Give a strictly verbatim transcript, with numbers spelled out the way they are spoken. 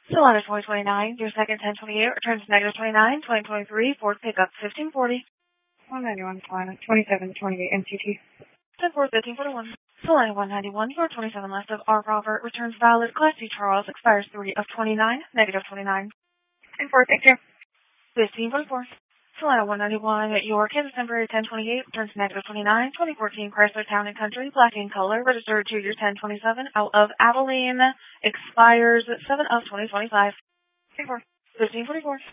Solana twenty twenty-nine, your second ten twenty-eight returns negative twenty-nine, twenty twenty-three, Ford pickup fifteen forty. one ninety-one Solana, twenty-seven twenty-eight M C T. ten four fifteen forty-one. Solana one ninety-one, your twenty-seven left of R. Robert returns valid. Class C Charles expires three of twenty-nine, negative twenty-nine. ten four, thank you. fifteen forty-four. Solana one ninety-one, your Kansas temporary ten twenty-eight returns negative twenty-nine, twenty fourteen Chrysler Town and Country, black in color, registered to your ten twenty-seven out of Abilene, expires seven of twenty twenty-five. ten four. fifteen forty-four.